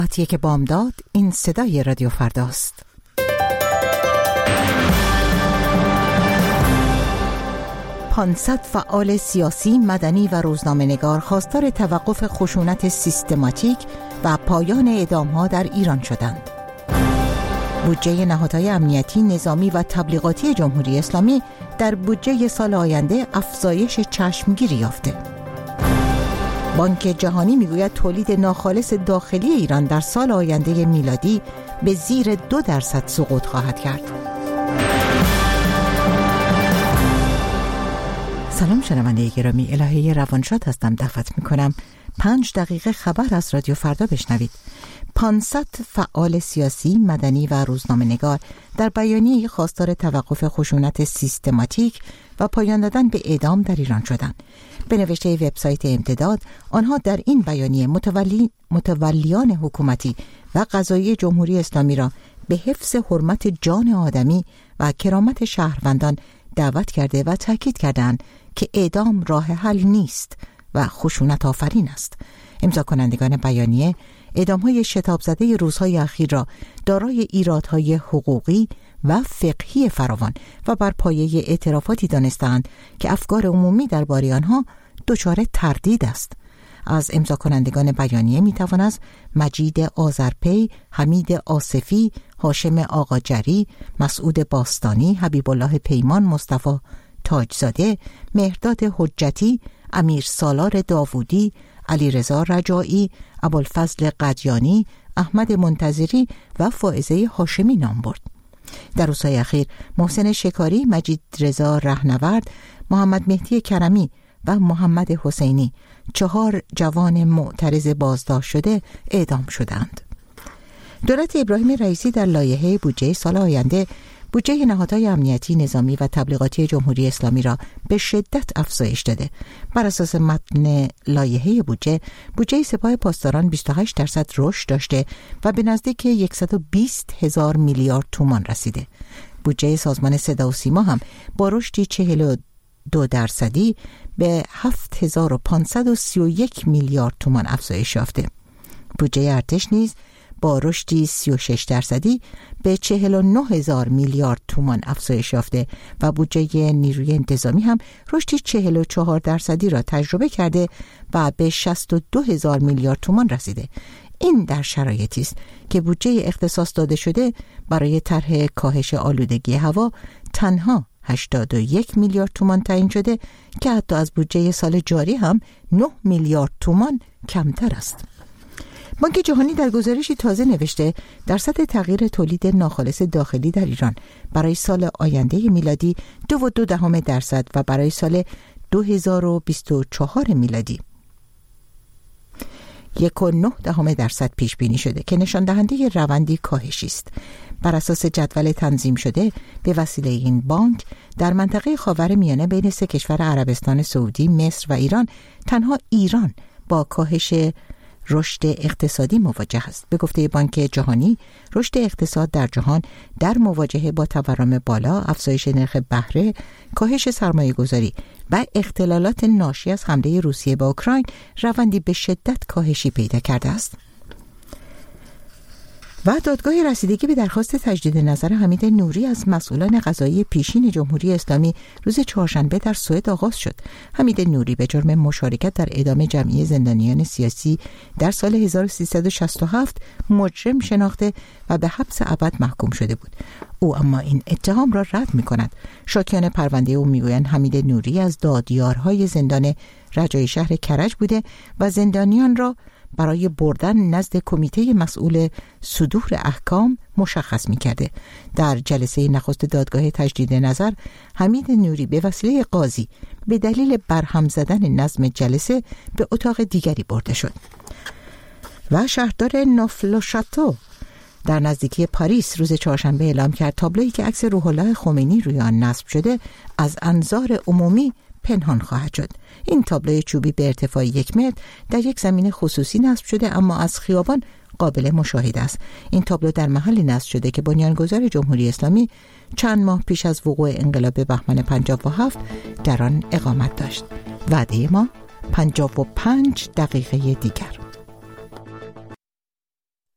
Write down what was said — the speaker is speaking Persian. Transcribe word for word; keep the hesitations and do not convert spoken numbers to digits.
آتیه که بامداد، این صدای رادیو فرداست. پانصد فعال سیاسی، مدنی و روزنامه‌نگار خواستار توقف خشونت سیستماتیک و پایان اعدام‌ها در ایران شدند. بودجه نهادهای امنیتی، نظامی و تبلیغاتی جمهوری اسلامی در بودجه سال آینده افزایش چشمگیری یافته. بانک جهانی میگوید تولید ناخالص داخلی ایران در سال آینده میلادی به زیر دو درصد سقوط خواهد کرد. سلام شنونده گرامی، الهه روانشاد هستم. دعوت میکنم پنج دقیقه خبر از رادیو فردا بشنوید. پانصد فعال سیاسی، مدنی و روزنامه‌نگار در بیانیه خواستار توقف خشونت سیستماتیک و پایان دادن به اعدام در ایران شدند. به نوشته وبسایت امتداد، آنها در این بیانیه متولی متولیان حکومتی و قضایی جمهوری اسلامی را به حفظ حرمت جان آدمی و کرامت شهروندان دعوت کرده و تاکید کردند که اعدام راه حل نیست و خشونت آفرین است. امضا کنندگان بیانیه اعدام‌های شتاب زده روزهای اخیر را دارای ایرادهای حقوقی و فقهی فراوان و بر پایه اعترافاتی دانستند که افکار عمومی درباره آنها دچار تردید است. از امضا کنندگان بیانیه میتوان از مجید آذرپی، حمید آصفی، هاشم آقاجری، مسعود باستانی، حبیب الله پیمان، مصطفی تاجزاده، مهرداد حجتی، امیر سالار داوودی، علیرضا رجایی، ابوالفضل قدیانی، احمد منتظری و فائزه هاشمی نام برد. در روزهای اخیر محسن شکاری، مجید رضا رهنورد، محمد مهدی کرمی و محمد حسینی، چهار جوان معترض بازداشت شده اعدام شدند. دولت ابراهیم رئیسی در لایحه بودجه سال آینده بودجه نهادهای امنیتی، نظامی و تبلیغاتی جمهوری اسلامی را به شدت افزایش داده. بر اساس متن لایحه بودجه، بودجه سپاه پاسداران بیست و هشت درصد رشد داشته و به نزدیک صد و بیست هزار میلیارد تومان رسیده. بودجه سازمان صدا و سیما هم با رشدی چهل و دو درصدی به هفت هزار و پانصد و سی و یک میلیارد تومان افزایش یافته. بودجه ارتش نیز با رشدی سی و شش درصدی به چهل و نه هزار میلیارد تومان افزایش یافته و بودجه نیروی انتظامی هم رشدی چهل و چهار درصدی را تجربه کرده و به شصت و دو هزار میلیارد تومان رسیده. این در شرایطی است که بودجه اختصاص داده شده برای طرح کاهش آلودگی هوا تنها هشتاد و یک میلیارد تومان تعیین شده که حتی از بودجه سال جاری هم نه میلیارد تومان کمتر است. بانک جهانی در گزارشی تازه نوشته درصد تغییر تولید ناخالص داخلی در ایران برای سال آینده میلادی دو و دو دهم درصد و برای سال دو هزار و بیست و چهار میلادی یک و نه دهم درصد پیش بینی شده که نشان دهنده روندی کاهشی است. بر اساس جدول تنظیم شده به وسیله این بانک در منطقه خاورمیانه بین سه کشور عربستان سعودی، مصر و ایران تنها ایران با کاهش رشد اقتصادی مواجه است. به گفته بانک جهانی، رشد اقتصاد در جهان در مواجهه با تورم بالا، افزایش نرخ بهره، کاهش سرمایه‌گذاری و اختلالات ناشی از حمله روسیه به اوکراین روندی به شدت کاهشی پیدا کرده است. و دادگاه رسیدگی به درخواست تجدید نظر حمید نوری از مسئولان قضایی پیشین جمهوری اسلامی روز چهارشنبه در سوئد آغاز شد. حمید نوری به جرم مشارکت در اعدام جمعی زندانیان سیاسی در سال هزار و سیصد و شصت و هفت مجرم شناخته و به حبس ابد محکوم شده بود. او اما این اتهام را رد می‌کند. شاکیان پرونده او میگویند حمید نوری از دادیارهای زندان رجایی شهر کرج بوده و زندانیان را برای بردن نزد کمیته مسئول صدور احکام مشخص می‌کرده. در جلسه نخست دادگاه تجدید نظر، حمید نوری به وسیله قاضی به دلیل برهم زدن نظم جلسه به اتاق دیگری برده شد. و شهردار نافلوشاتو در نزدیکی پاریس روز چهارشنبه اعلام کرد تابلویی که عکس روح الله خمینی روی آن نصب شده از انظار عمومی پنهان خواهد شد. این تابلوی چوبی به ارتفاع یک متر در یک زمین خصوصی نصب شده اما از خیابان قابل مشاهده است. این تابلو در محلی نصب شده که بنیانگذار جمهوری اسلامی چند ماه پیش از وقوع انقلاب بهمن پنجاه و هفت در آن اقامت داشت. وعده ما پنجاه و پنج دقیقه دیگر.